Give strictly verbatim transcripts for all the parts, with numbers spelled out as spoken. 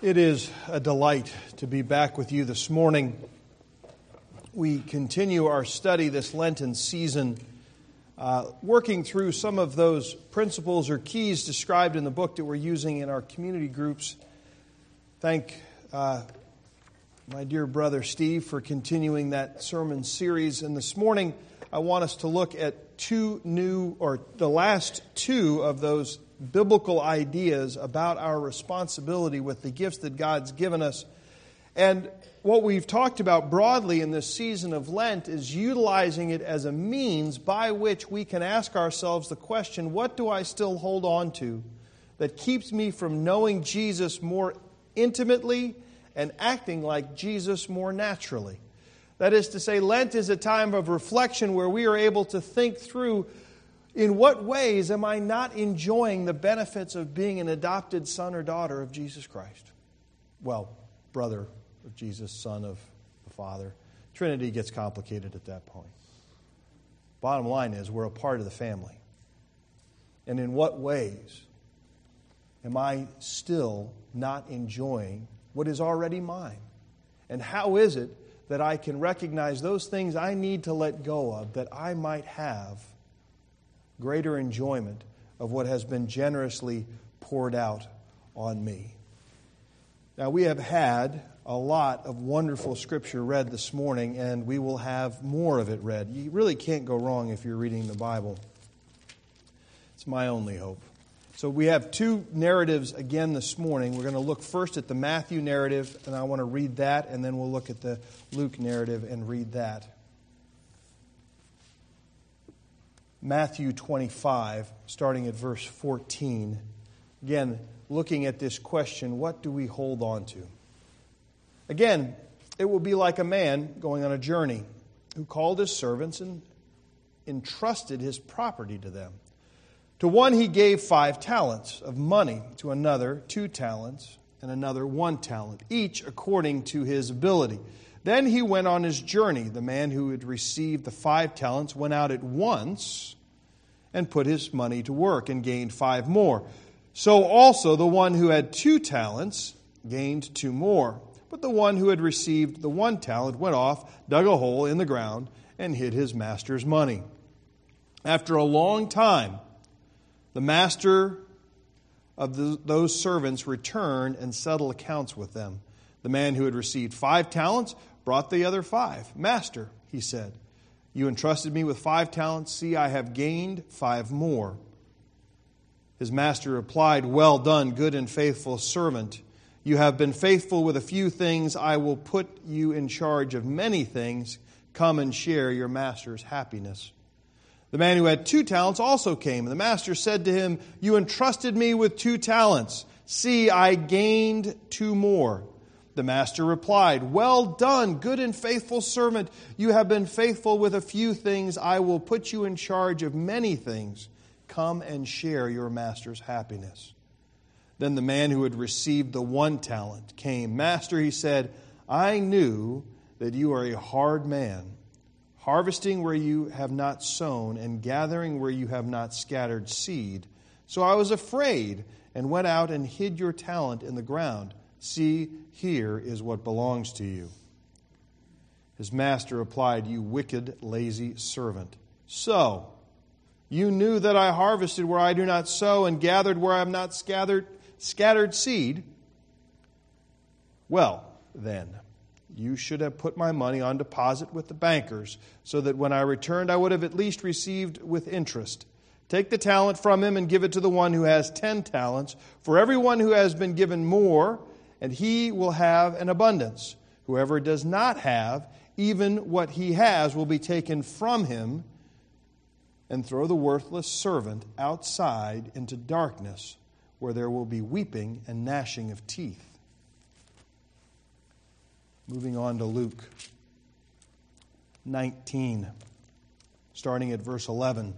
It is a delight to be back with you this morning. We continue our study this Lenten season, uh, working through some of those principles or keys described in the book that we're using in our community groups. Thank uh, my dear brother Steve for continuing that sermon series. And this morning, I want us to look at two new, or the last two of those biblical ideas about our responsibility with the gifts that God's given us. And what we've talked about broadly in this season of Lent is utilizing it as a means by which we can ask ourselves the question, what do I still hold on to that keeps me from knowing Jesus more intimately and acting like Jesus more naturally? That is to say, Lent is a time of reflection where we are able to think through, in what ways am I not enjoying the benefits of being an adopted son or daughter of Jesus Christ? Well, brother of Jesus, son of the Father. Trinity gets complicated at that point. Bottom line is, we're a part of the family. And in what ways am I still not enjoying what is already mine? And how is it that I can recognize those things I need to let go of that I might have greater enjoyment of what has been generously poured out on me? Now, we have had a lot of wonderful Scripture read this morning, and we will have more of it read. You really can't go wrong if you're reading the Bible. It's my only hope. So we have two narratives again this morning. We're going to look first at the Matthew narrative, and I want to read that, and then we'll look at the Luke narrative and read that. Matthew twenty-five, starting at verse fourteen. Again, looking at this question, what do we hold on to? Again, it will be like a man going on a journey who called his servants and entrusted his property to them. To one he gave five talents of money, to another two talents, and another one talent, each according to his ability. Then he went on his journey. The man who had received the five talents went out at once and put his money to work and gained five more. So also the one who had two talents gained two more. But the one who had received the one talent went off, dug a hole in the ground, and hid his master's money. After a long time, the master of the, those servants returned and settled accounts with them. The man who had received five talents brought the other five. Master, he said, you entrusted me with five talents. See, I have gained five more. His master replied, well done, good and faithful servant. You have been faithful with a few things. I will put you in charge of many things. Come and share your master's happiness. The man who had two talents also came. And the master said to him, you entrusted me with two talents. See, I gained two more. The master replied, well done, good and faithful servant. You have been faithful with a few things. I will put you in charge of many things. Come and share your master's happiness. Then the man who had received the one talent came. Master, he said, I knew that you are a hard man, harvesting where you have not sown and gathering where you have not scattered seed. So I was afraid and went out and hid your talent in the ground. See, here is what belongs to you. His master replied, you wicked, lazy servant. So, you knew that I harvested where I do not sow and gathered where I have not scattered, scattered seed. Well, then, you should have put my money on deposit with the bankers, so that when I returned I would have at least received with interest. Take the talent from him and give it to the one who has ten talents. For everyone who has been given more, and he will have an abundance. Whoever does not have, even what he has will be taken from him. And throw the worthless servant outside into darkness, where there will be weeping and gnashing of teeth. Moving on to Luke nineteen, starting at verse eleven.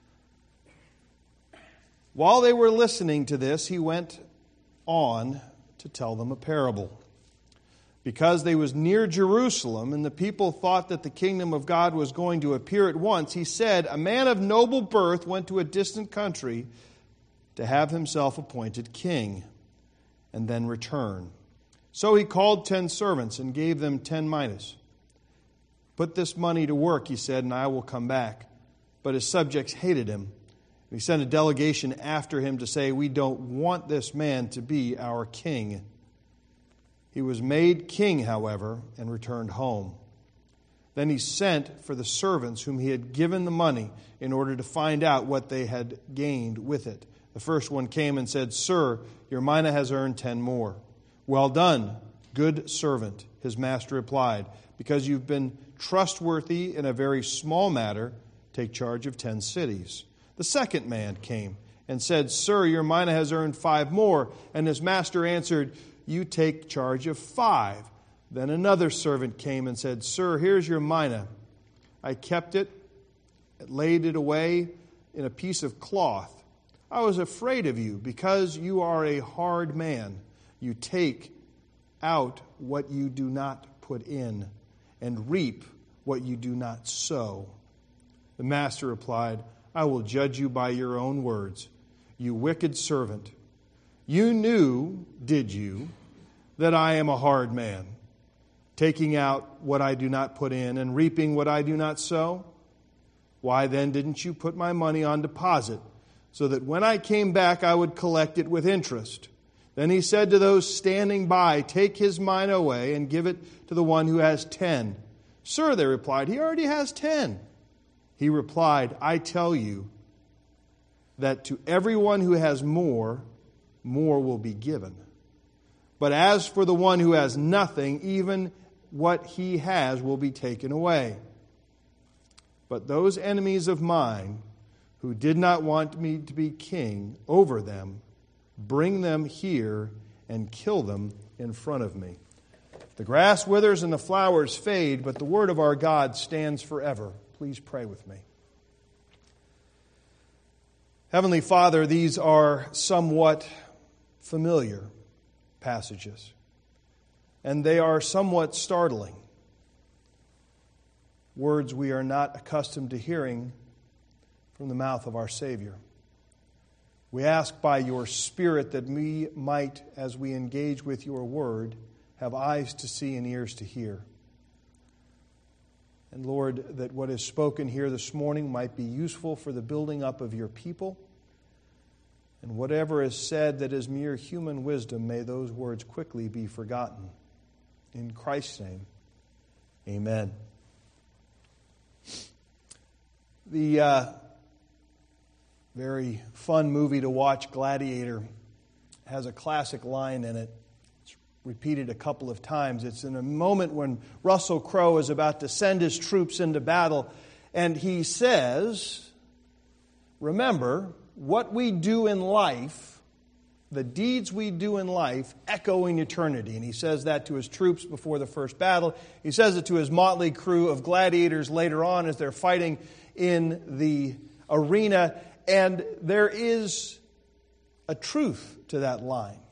While they were listening to this, he went on to tell them a parable. Because they was near Jerusalem, and the people thought that the kingdom of God was going to appear at once, he said, a man of noble birth went to a distant country to have himself appointed king, and then return. So he called ten servants and gave them ten minas. Put this money to work, he said, and I will come back. But his subjects hated him. He sent a delegation after him to say, we don't want this man to be our king. He was made king, however, and returned home. Then he sent for the servants whom he had given the money in order to find out what they had gained with it. The first one came and said, Sir, your mina has earned ten more. Well done, good servant, his master replied. Because you've been trustworthy in a very small matter, take charge of ten cities. The second man came and said, Sir, your mina has earned five more. And his master answered, you take charge of five. Then another servant came and said, Sir, here's your mina. I kept it, laid it away in a piece of cloth. I was afraid of you because you are a hard man. You take out what you do not put in and reap what you do not sow. The master replied, I will judge you by your own words. You wicked servant. You knew, did you, that I am a hard man, taking out what I do not put in and reaping what I do not sow? Why then didn't you put my money on deposit, so that when I came back I would collect it with interest? Then he said to those standing by, take his mina away and give it to the one who has ten. Sir, they replied, he already has ten. He replied, I tell you that to everyone who has more, more will be given. But as for the one who has nothing, even what he has will be taken away. But those enemies of mine who did not want me to be king over them, bring them here and kill them in front of me. The grass withers and the flowers fade, but the word of our God stands forever. Please pray with me. Heavenly Father, these are somewhat familiar passages, and they are somewhat startling. Words we are not accustomed to hearing from the mouth of our Savior. We ask by your Spirit that we might, as we engage with your word, have eyes to see and ears to hear. And Lord, that what is spoken here this morning might be useful for the building up of your people. And whatever is said that is mere human wisdom, may those words quickly be forgotten. In Christ's name, amen. The uh, very fun movie to watch, Gladiator, has a classic line in it. It's repeated a couple of times. It's in a moment when Russell Crowe is about to send his troops into battle, and he says, remember, what we do in life, the deeds we do in life, echo in eternity. And he says that to his troops before the first battle. He says it to his motley crew of gladiators later on as they're fighting in the arena. And there is a truth to that line.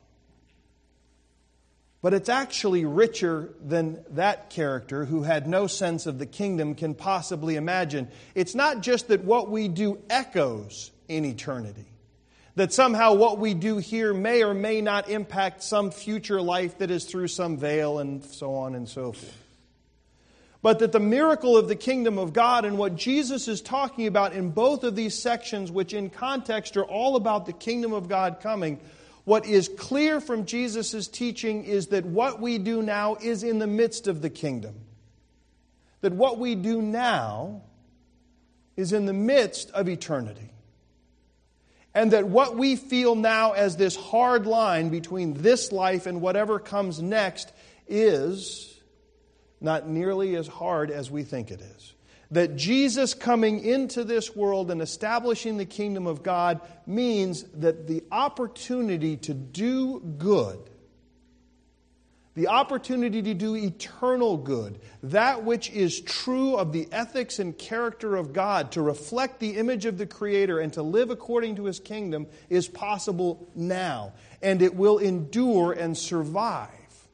But it's actually richer than that character who had no sense of the kingdom can possibly imagine. It's not just that what we do echoes in eternity, that somehow what we do here may or may not impact some future life that is through some veil and so on and so forth. But that the miracle of the kingdom of God and what Jesus is talking about in both of these sections, which in context are all about the kingdom of God coming, what is clear from Jesus' teaching is that what we do now is in the midst of the kingdom. That what we do now is in the midst of eternity. And that what we feel now as this hard line between this life and whatever comes next is not nearly as hard as we think it is. That Jesus coming into this world and establishing the kingdom of God means that the opportunity to do good, the opportunity to do eternal good, that which is true of the ethics and character of God, to reflect the image of the Creator and to live according to His kingdom, is possible now. And it will endure and survive.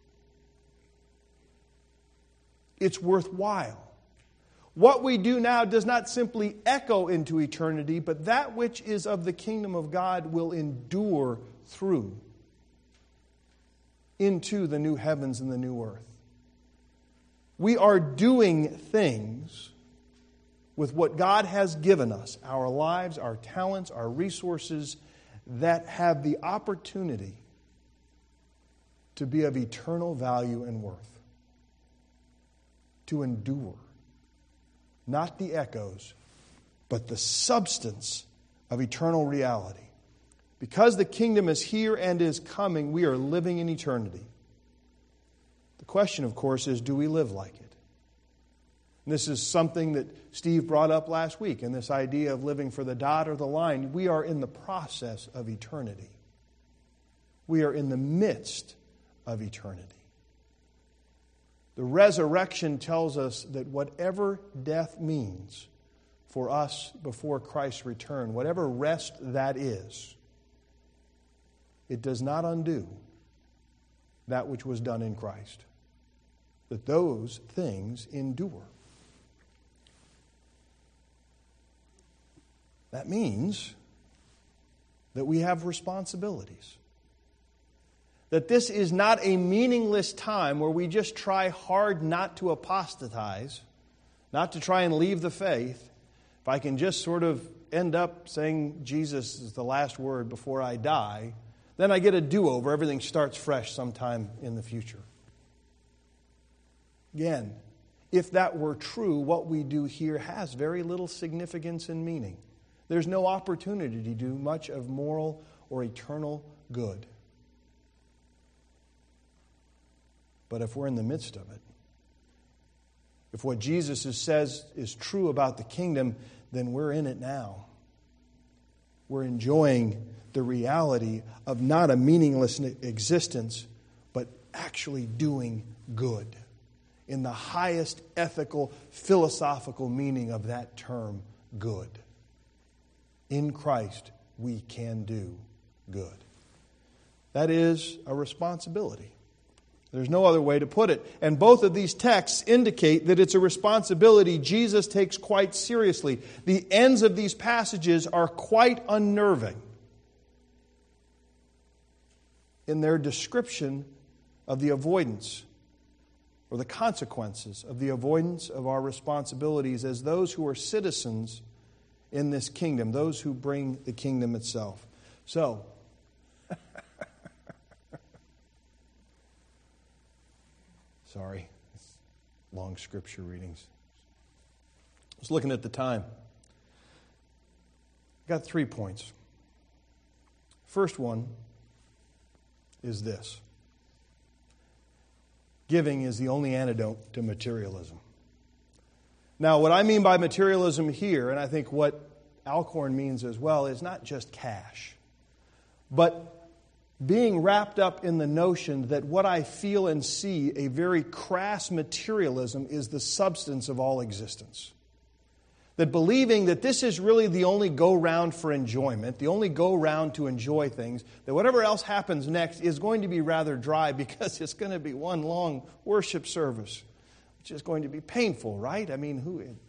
It's worthwhile. What we do now does not simply echo into eternity, but that which is of the kingdom of God will endure through. into the new heavens and the new earth. We are doing things with what God has given us, our lives, our talents, our resources, that have the opportunity to be of eternal value and worth, to endure. Not the echoes, but the substance of eternal reality. Because the kingdom is here and is coming, we are living in eternity. The question, of course, is, do we live like it? And this is something that Steve brought up last week, and this idea of living for the dot or the line. We are in the process of eternity. We are in the midst of eternity. The resurrection tells us that whatever death means for us before Christ's return, whatever rest that is, it does not undo that which was done in Christ. That those things endure. That means that we have responsibilities. That this is not a meaningless time where we just try hard not to apostatize, not to try and leave the faith. If I can just sort of end up saying Jesus is the last word before I die, then I get a do-over. Everything starts fresh sometime in the future. Again, if that were true, what we do here has very little significance and meaning. There's no opportunity to do much of moral or eternal good. But if we're in the midst of it, if what Jesus says is true about the kingdom, then we're in it now. We're enjoying the reality of not a meaningless existence, but actually doing good in the highest ethical, philosophical meaning of that term, good. In Christ, we can do good. That is a responsibility. There's no other way to put it. And both of these texts indicate that it's a responsibility Jesus takes quite seriously. The ends of these passages are quite unnerving in their description of the avoidance or the consequences of the avoidance of our responsibilities as those who are citizens in this kingdom, those who bring the kingdom itself. So, sorry, long scripture readings. I was looking at the time. I got three points. First one is this. Giving is the only antidote to materialism. Now, what I mean by materialism here, and I think what Alcorn means as well, is not just cash, but being wrapped up in the notion that what I feel and see, a very crass materialism, is the substance of all existence. That believing that this is really the only go-round for enjoyment, the only go-round to enjoy things, that whatever else happens next is going to be rather dry because it's going to be one long worship service, which is going to be painful, right? I mean, who... It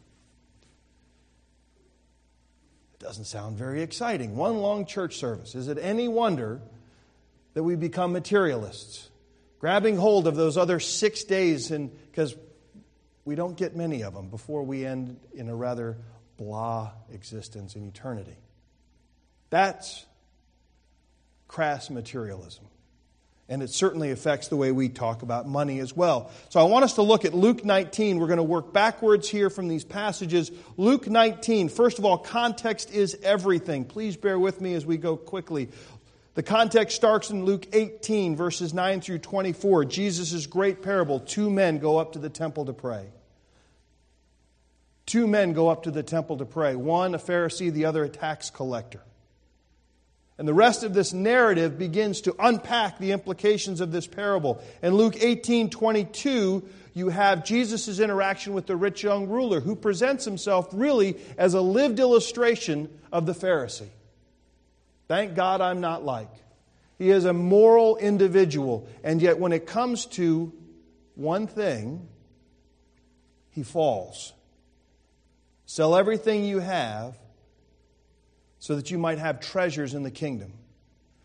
doesn't sound very exciting. One long church service. Is it any wonder that we become materialists, grabbing hold of those other six days, and because we don't get many of them before we end in a rather blah existence in eternity. That's crass materialism. And it certainly affects the way we talk about money as well. So I want us to look at Luke nineteen. We're going to work backwards here from these passages. Luke nineteen, first of all, context is everything. Please bear with me as we go quickly. The context starts in Luke eighteen, verses nine through twenty-four. Jesus' great parable. Two men go up to the temple to pray. Two men go up to the temple to pray. One a Pharisee, the other a tax collector. And the rest of this narrative begins to unpack the implications of this parable. In Luke eighteen twenty-two, you have Jesus' interaction with the rich young ruler, who presents himself really as a lived illustration of the Pharisee. Thank God I'm not like. He is a moral individual, and yet when it comes to one thing, he falls. Sell everything you have so that you might have treasures in the kingdom.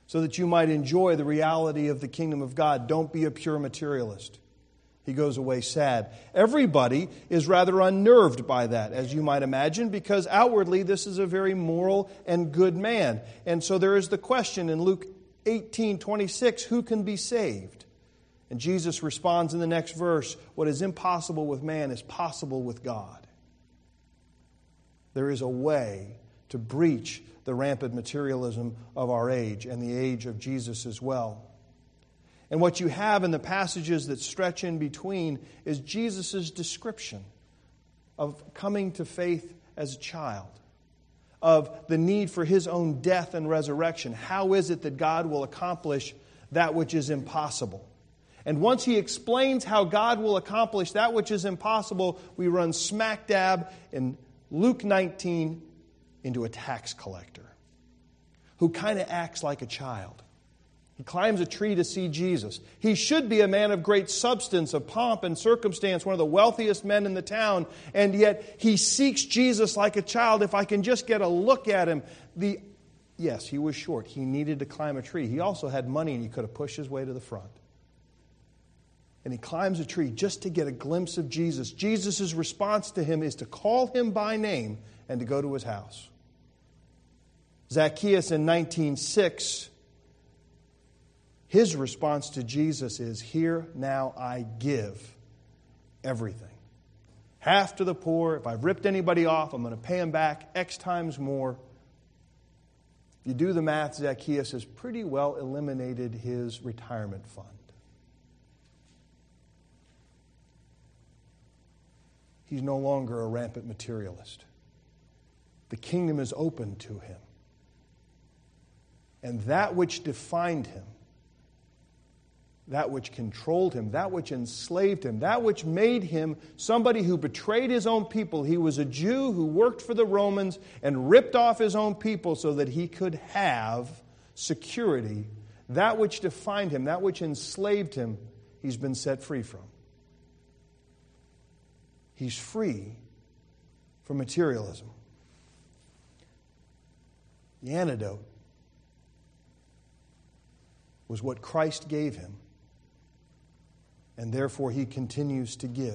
so that you might enjoy the reality of the kingdom of God. Don't be a pure materialist. He goes away sad. Everybody is rather unnerved by that, as you might imagine, because outwardly this is a very moral and good man. And so there is the question in Luke eighteen twenty-six, who can be saved? And Jesus responds in the next verse, what is impossible with man is possible with God. There is a way to breach the rampant materialism of our age and the age of Jesus as well. And what you have in the passages that stretch in between is Jesus' description of coming to faith as a child, of the need for His own death and resurrection. How is it that God will accomplish that which is impossible? And once He explains how God will accomplish that which is impossible, we run smack dab in Luke nineteen into a tax collector who kind of acts like a child. He climbs a tree to see Jesus. He should be a man of great substance, of pomp and circumstance, one of the wealthiest men in the town, and yet he seeks Jesus like a child. If I can just get a look at him. The Yes, he was short. He needed to climb a tree. He also had money, and he could have pushed his way to the front. And he climbs a tree just to get a glimpse of Jesus. Jesus' response to him is to call him by name and to go to his house. Zacchaeus in nineteen six, his response to Jesus is, here now I give everything. Half to the poor. If I've ripped anybody off, I'm going to pay them back X times more. If you do the math, Zacchaeus has pretty well eliminated his retirement fund. He's no longer a rampant materialist. The kingdom is open to him. And that which defined him, that which controlled him, that which enslaved him, that which made him somebody who betrayed his own people. He was a Jew who worked for the Romans and ripped off his own people so that he could have security. That which defined him, that which enslaved him, he's been set free from. He's free from materialism. The antidote was what Christ gave him, and therefore he continues to give.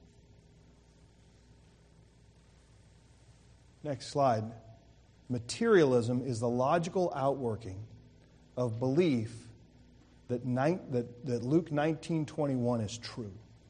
Next slide. Materialism is the logical outworking of belief that, nine, that, that Luke nineteen twenty-one is true.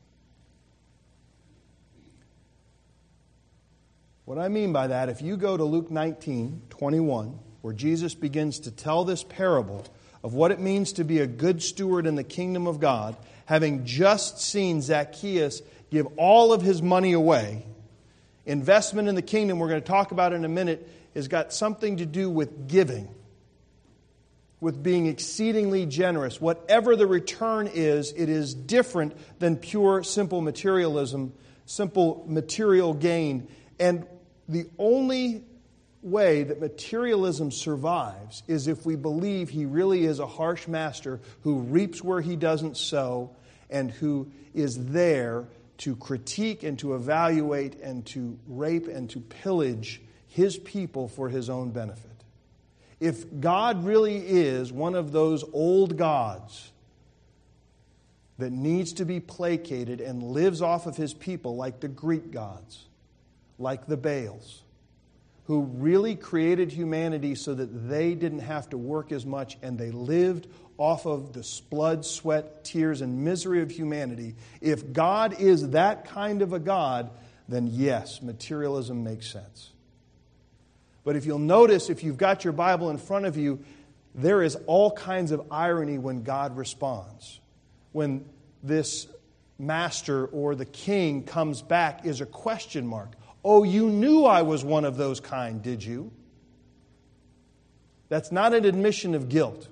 What I mean by that, if you go to Luke nineteen twenty-one, where Jesus begins to tell this parable of what it means to be a good steward in the kingdom of God, having just seen Zacchaeus give all of his money away, investment in the kingdom, we're going to talk about in a minute, has got something to do with giving, with being exceedingly generous. Whatever the return is, it is different than pure, simple materialism, simple material gain. And the only way that materialism survives is if we believe he really is a harsh master who reaps where he doesn't sow and who is there to critique and to evaluate and to rape and to pillage his people for his own benefit. If God really is one of those old gods that needs to be placated and lives off of his people like the Greek gods, like the Baals, who really created humanity so that they didn't have to work as much and they lived off of the blood, sweat, tears, and misery of humanity. If God is that kind of a God, then yes, materialism makes sense. But if you'll notice, if you've got your Bible in front of you, there is all kinds of irony when God responds. When this master or the king comes back is a question mark. Oh, you knew I was one of those kind, did you? That's not an admission of guilt.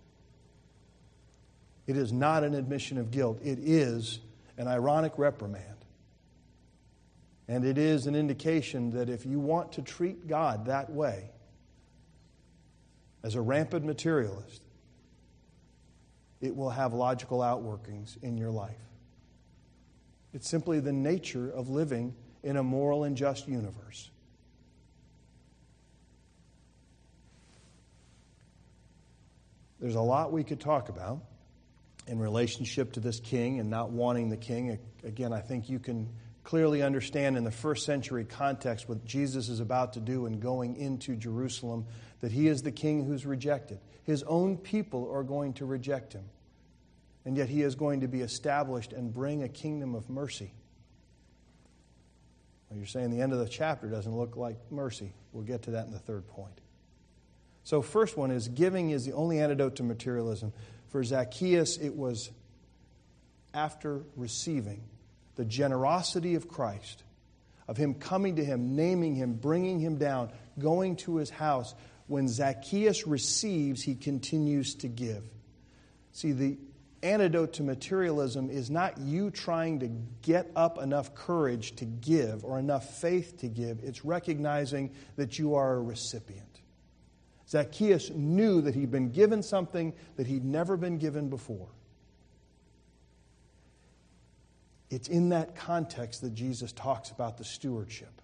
It is not an admission of guilt. It is an ironic reprimand. And it is an indication that if you want to treat God that way, as a rampant materialist, it will have logical outworkings in your life. It's simply the nature of living in a moral and just universe. There's a lot we could talk about in relationship to this king and not wanting the king. Again, I think you can clearly understand in the first century context what Jesus is about to do in going into Jerusalem, that he is the king who's rejected. His own people are going to reject him. And yet he is going to be established and bring a kingdom of mercy. Well, you're saying the end of the chapter doesn't look like mercy. We'll get to that in the third point. So first one is giving is the only antidote to materialism. For Zacchaeus, it was after receiving the generosity of Christ, of him coming to him, naming him, bringing him down, going to his house. When Zacchaeus receives, he continues to give. See, the antidote to materialism is not you trying to get up enough courage to give or enough faith to give. It's recognizing that you are a recipient. Zacchaeus knew that he'd been given something that he'd never been given before. It's in that context that Jesus talks about the stewardship.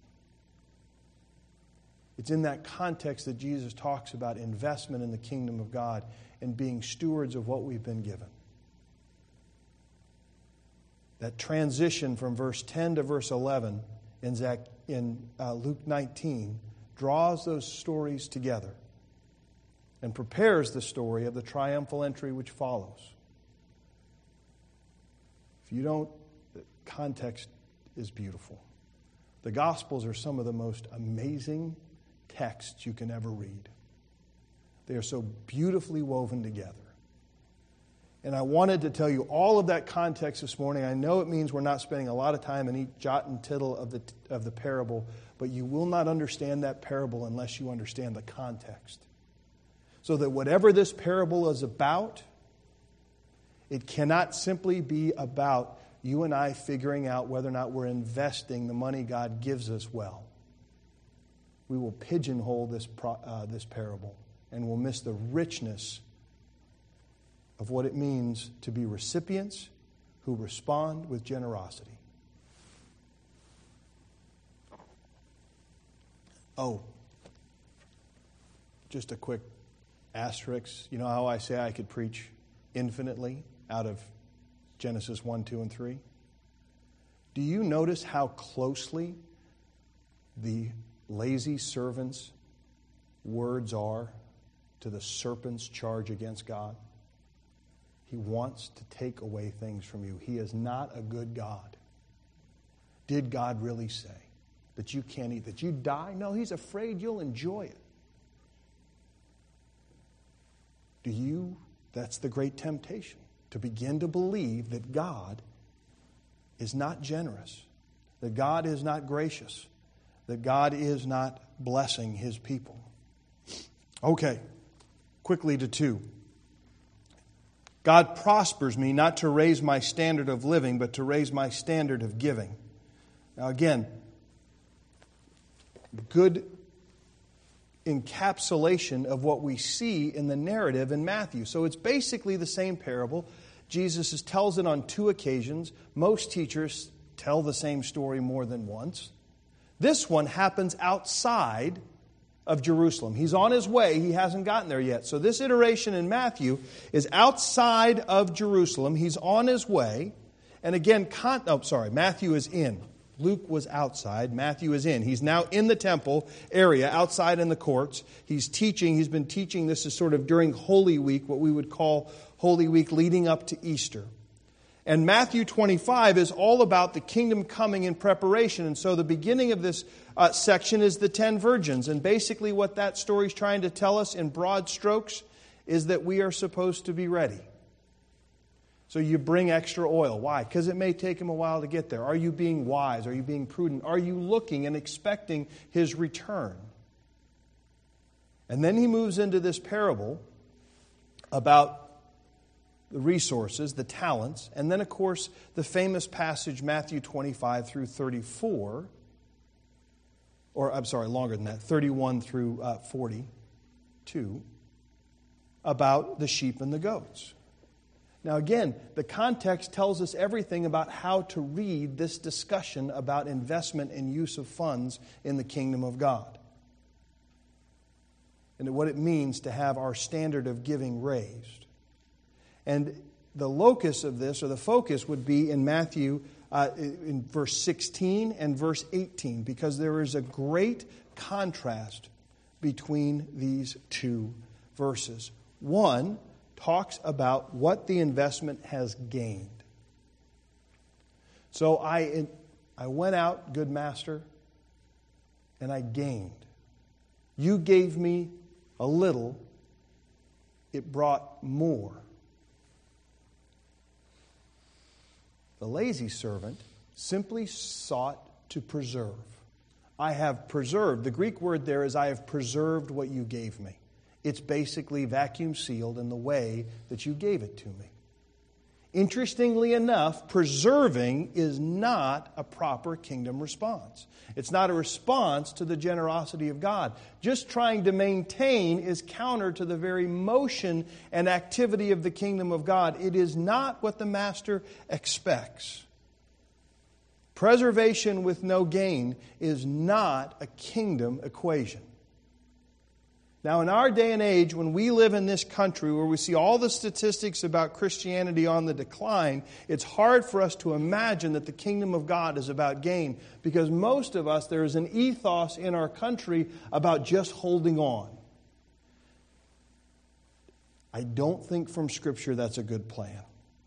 It's in that context that Jesus talks about investment in the kingdom of God and being stewards of what we've been given. That transition from verse ten to verse eleven in, Zach, in uh, Luke nineteen draws those stories together and prepares the story of the triumphal entry which follows. If you don't, the context is beautiful. The Gospels are some of the most amazing texts you can ever read. They are so beautifully woven together. And I wanted to tell you all of that context this morning. I know it means we're not spending a lot of time in each jot and tittle of the, of the parable, but you will not understand that parable unless you understand the context. So that whatever this parable is about, it cannot simply be about you and I figuring out whether or not we're investing the money God gives us well. We will pigeonhole this, uh, this parable, and we'll miss the richness of what it means to be recipients who respond with generosity. Oh, just a quick asterisk. You know how I say I could preach infinitely out of Genesis one, two, and three? Do you notice how closely the lazy servant's words are to the serpent's charge against God? He wants to take away things from you. He is not a good God. Did God really say that you can't eat, that you die? No, he's afraid you'll enjoy it. Do you? That's the great temptation, to begin to believe that God is not generous, that God is not gracious, that God is not blessing his people. Okay, quickly to two. God prospers me not to raise my standard of living, but to raise my standard of giving. Now again, good encapsulation of what we see in the narrative in Matthew. So it's basically the same parable. Jesus tells it on two occasions. Most teachers tell the same story more than once. This one happens outside of Jerusalem. He's on his way. He hasn't gotten there yet. So this iteration in Matthew is outside of Jerusalem. He's on his way. And again, con- oh, sorry, Matthew is in. Luke was outside. Matthew is in. He's now in the temple area, outside in the courts. He's teaching. He's been teaching. This is sort of during Holy Week, what we would call Holy Week leading up to Easter. And Matthew twenty-five is all about the kingdom coming in preparation. And so the beginning of this uh, section is the ten virgins. And basically what that story is trying to tell us in broad strokes is that we are supposed to be ready. So you bring extra oil. Why? Because it may take him a while to get there. Are you being wise? Are you being prudent? Are you looking and expecting his return? And then he moves into this parable about the resources, the talents, and then, of course, the famous passage, Matthew twenty-five through thirty-four, or I'm sorry, longer than that, thirty-one through uh, forty-two, about the sheep and the goats. Now, again, the context tells us everything about how to read this discussion about investment and use of funds in the kingdom of God. and what it means to have our standard of giving raised. And the locus of this, or the focus, would be in Matthew uh, in verse sixteen and verse eighteen, because there is a great contrast between these two verses. One talks about what the investment has gained. So I, I went out, good master, and I gained. You gave me a little, it brought more. The lazy servant simply sought to preserve. I have preserved. The Greek word there is I have preserved what you gave me. It's basically vacuum sealed in the way that you gave it to me. Interestingly enough, preserving is not a proper kingdom response. It's not a response to the generosity of God. Just trying to maintain is counter to the very motion and activity of the kingdom of God. It is not what the master expects. Preservation with no gain is not a kingdom equation. Now, in our day and age, when we live in this country where we see all the statistics about Christianity on the decline, it's hard for us to imagine that the kingdom of God is about gain, because most of us, there is an ethos in our country about just holding on. I don't think from Scripture that's a good plan.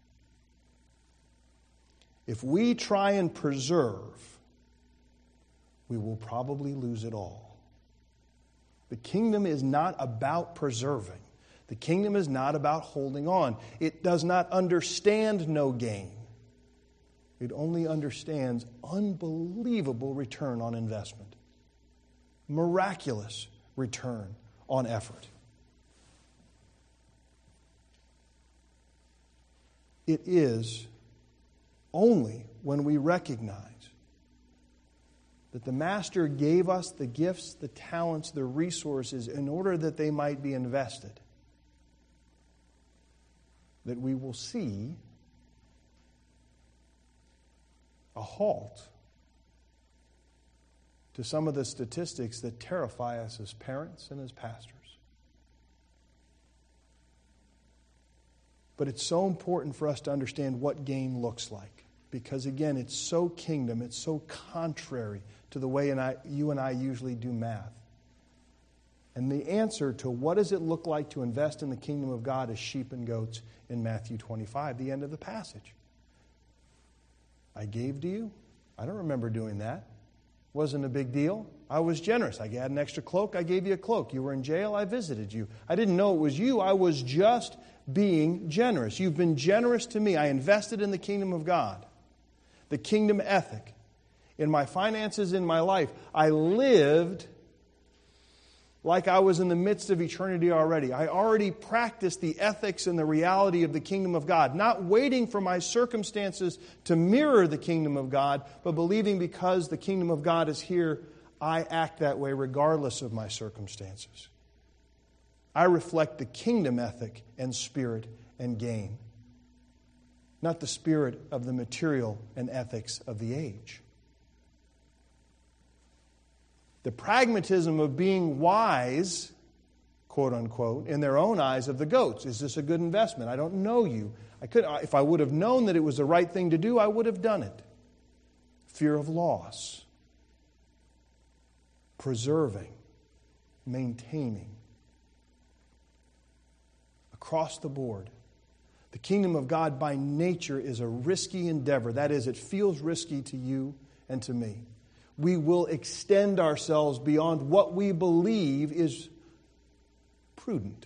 If we try and preserve, we will probably lose it all. The kingdom is not about preserving. The kingdom is not about holding on. It does not understand no gain. It only understands unbelievable return on investment. Miraculous return on effort. It is only when we recognize that the Master gave us the gifts, the talents, the resources in order that they might be invested, that we will see a halt to some of the statistics that terrify us as parents and as pastors. But it's so important for us to understand what gain looks like. Because again, it's so kingdom, it's so contrary to the way and I, you and I usually do math. And the answer to what does it look like to invest in the kingdom of God is sheep and goats in Matthew twenty-five, the end of the passage. I gave to you. I don't remember doing that. Wasn't a big deal. I was generous. I had an extra cloak. I gave you a cloak. You were in jail. I visited you. I didn't know it was you. I was just being generous. You've been generous to me. I invested in the kingdom of God. The kingdom ethic. In my finances, in my life, I lived like I was in the midst of eternity already. I already practiced the ethics and the reality of the kingdom of God, not waiting for my circumstances to mirror the kingdom of God, but believing because the kingdom of God is here, I act that way regardless of my circumstances. I reflect the kingdom ethic and spirit and gain, not the spirit of the material and ethics of the age. The pragmatism of being wise, quote unquote, in their own eyes of the goats. Is this a good investment? I don't know you. I could, if I would have known that it was the right thing to do, I would have done it. Fear of loss. Preserving. Maintaining. Across the board. The kingdom of God by nature is a risky endeavor. That is, it feels risky to you and to me. We will extend ourselves beyond what we believe is prudent.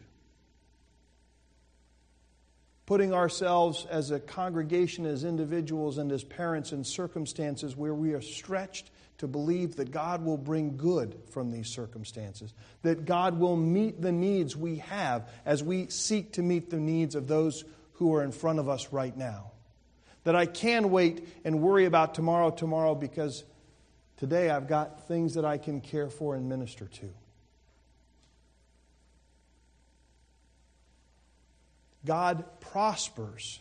Putting ourselves as a congregation, as individuals, and as parents in circumstances where we are stretched to believe that God will bring good from these circumstances, that God will meet the needs we have as we seek to meet the needs of those who are in front of us right now. That I can wait and worry about tomorrow, tomorrow, because today I've got things that I can care for and minister to. God prospers.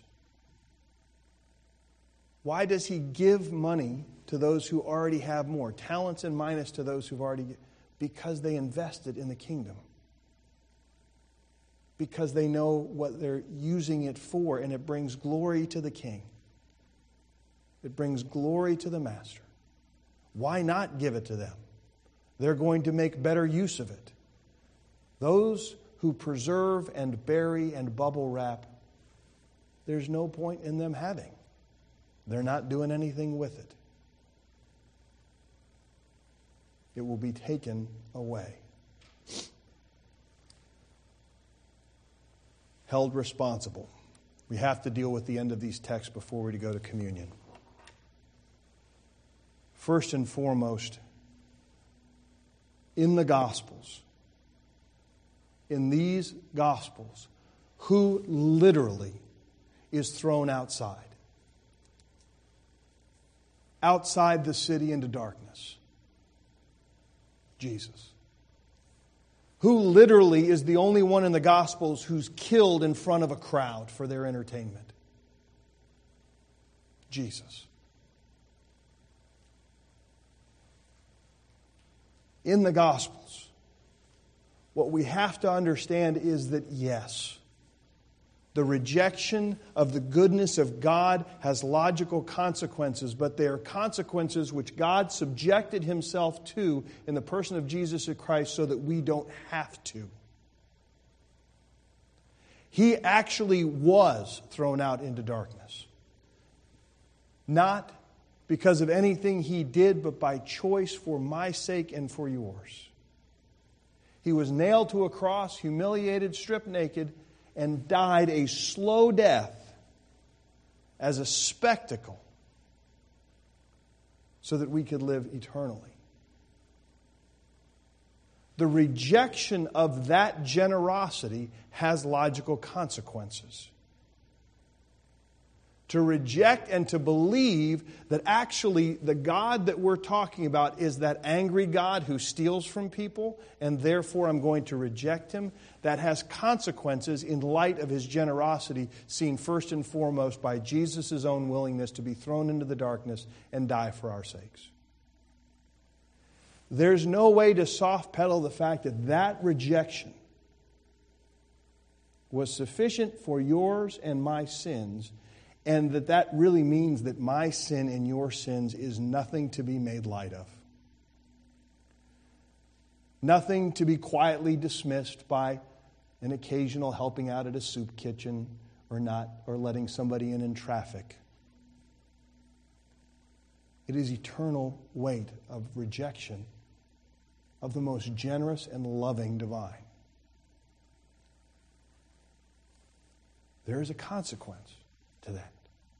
Why does He give money to those who already have more? Talents and minus to those who've already... Because they invested in the kingdom. because they know what they're using it for, and it brings glory to the King. It brings glory to the Master. Why not give it to them? They're going to make better use of it. Those who preserve and bury and bubble wrap, there's no point in them having. They're not doing anything with it. It will be taken away. Held responsible. We have to deal with the end of these texts before we go to communion. First and foremost, in the Gospels, in these Gospels, who literally is thrown outside? Outside the city into darkness? Jesus. Who literally is the only one in the Gospels who's killed in front of a crowd for their entertainment? Jesus. In the Gospels, what we have to understand is that, yes, the rejection of the goodness of God has logical consequences, but they are consequences which God subjected Himself to in the person of Jesus Christ so that we don't have to. He actually was thrown out into darkness. Not because of anything He did, but by choice for my sake and for yours. He was nailed to a cross, humiliated, stripped naked, and died a slow death as a spectacle so that we could live eternally. The rejection of that generosity has logical consequences. To reject and to believe that actually the God that we're talking about is that angry God who steals from people, and therefore I'm going to reject Him, that has consequences in light of His generosity, seen first and foremost by Jesus' own willingness to be thrown into the darkness and die for our sakes. There's no way to soft pedal the fact that that rejection was sufficient for yours and my sins, and that that really means that my sin and your sins is nothing to be made light of. Nothing to be quietly dismissed by an occasional helping out at a soup kitchen or not, or letting somebody in in traffic. It is eternal weight of rejection of the most generous and loving divine. There is a consequence to that.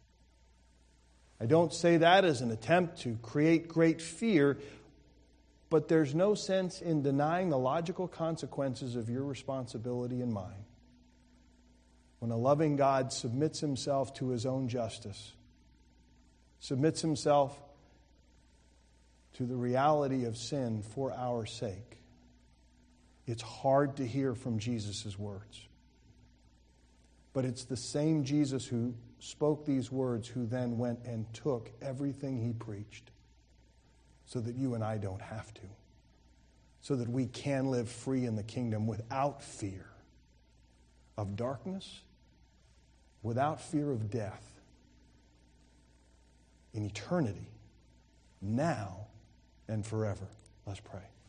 I don't say that as an attempt to create great fear, but there's no sense in denying the logical consequences of your responsibility and mine. When a loving God submits Himself to His own justice, submits Himself to the reality of sin for our sake, it's hard to hear from Jesus' words. But it's the same Jesus who spoke these words who then went and took everything He preached so that you and I don't have to. So that we can live free in the kingdom without fear of darkness, without fear of death, in eternity, now and forever. Let's pray.